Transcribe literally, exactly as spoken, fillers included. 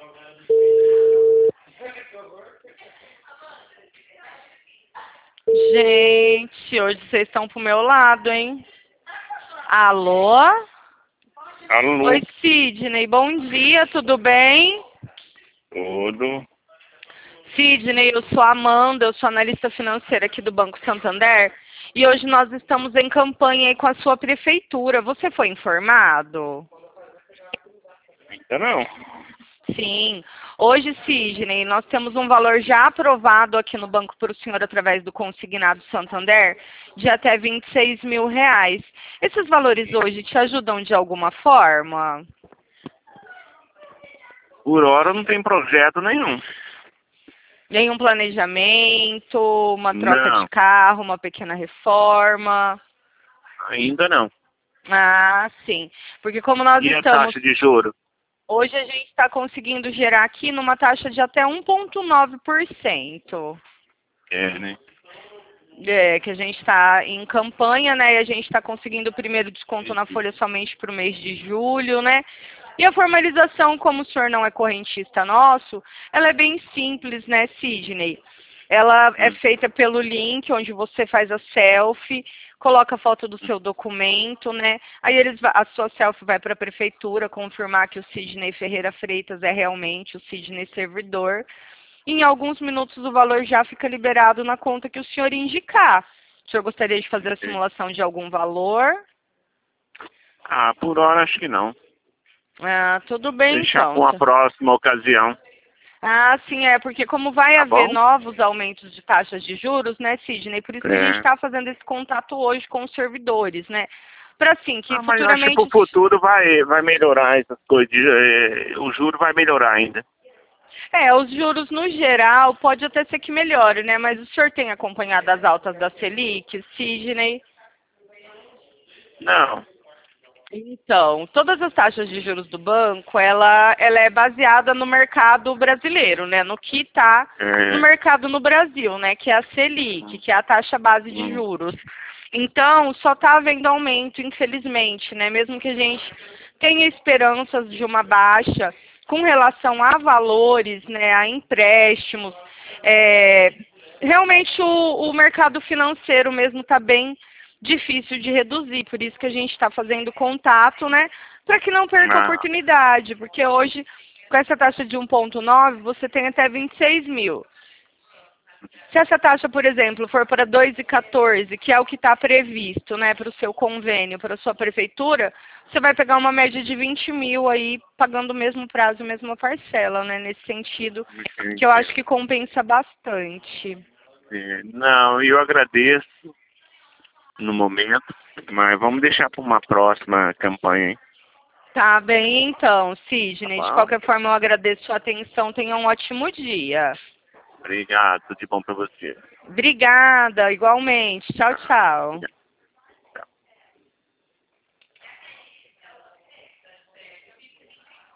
Gente, hoje vocês estão pro meu lado, hein? Alô? Alô? Oi, Sidney. Bom dia, tudo bem? Tudo. Sidney, eu sou a Amanda, eu sou analista financeira aqui do Banco Santander. E hoje nós estamos em campanha aí com a sua prefeitura. Você foi informado? Ainda não. Sim. Hoje, Sidney, nós temos um valor já aprovado aqui no banco para o senhor através do consignado Santander de até vinte e seis mil reais. Esses valores hoje te ajudam de alguma forma? Por hora não tem projeto nenhum. Nenhum planejamento, uma troca Não. de carro, uma pequena reforma? Ainda não. Ah, sim. Porque como nós E a estamos... taxa de juros? Hoje a gente está conseguindo gerar aqui numa taxa de até um vírgula nove por cento. É, né? É, que a gente está em campanha, né? E a gente está conseguindo o primeiro desconto na folha somente para o mês de julho, né? E a formalização, como o senhor não é correntista nosso, ela é bem simples, né, Sidney? Ela é feita pelo link, onde você faz a selfie, coloca a foto do seu documento, né? Aí eles, a sua selfie vai para a prefeitura confirmar que o Sidney Ferreira Freitas é realmente o Sidney servidor. E em alguns minutos o valor já fica liberado na conta que o senhor indicar. O senhor gostaria de fazer a simulação de algum valor? Ah, por hora acho que não. Ah, tudo bem Deixar então. para uma próxima ocasião. Ah, sim, é, porque como vai Tá haver bom? novos aumentos de taxas de juros, né, Sidney? Por isso que a gente É. está fazendo esse contato hoje com os servidores, né? Para assim, que Ah, mas eu acho que futuramente... pro futuro vai, vai melhorar essas coisas. É, o juro vai melhorar ainda. É, os juros no geral pode até ser que melhore, né? Mas o senhor tem acompanhado as altas da Selic, Sidney? Não. Então, todas as taxas de juros do banco, ela, ela é baseada no mercado brasileiro, né? No que está no É. mercado no Brasil, né? Que é a Selic, que é a taxa base de juros. Então, só está havendo aumento, infelizmente, né? Mesmo que a gente tenha esperanças de uma baixa com relação a valores, né? A empréstimos, é, realmente o, o mercado financeiro mesmo está bem difícil de reduzir, por isso que a gente está fazendo contato, né, para que não perca a Ah. oportunidade, porque hoje, com essa taxa de um vírgula nove, você tem até vinte e seis mil. Se essa taxa, por exemplo, for para dois vírgula quatorze, que é o que está previsto, né, para o seu convênio, para a sua prefeitura, você vai pegar uma média de vinte mil aí, pagando o mesmo prazo, a mesma parcela, né, nesse sentido, que eu acho que compensa bastante. É. Não, eu agradeço no momento, mas vamos deixar para uma próxima campanha, hein? Tá bem, então, Sidney. Tá De bom? qualquer forma, eu agradeço sua atenção. Tenha um ótimo dia. Obrigado, tudo de bom para você. Obrigada, igualmente. Tchau, tchau.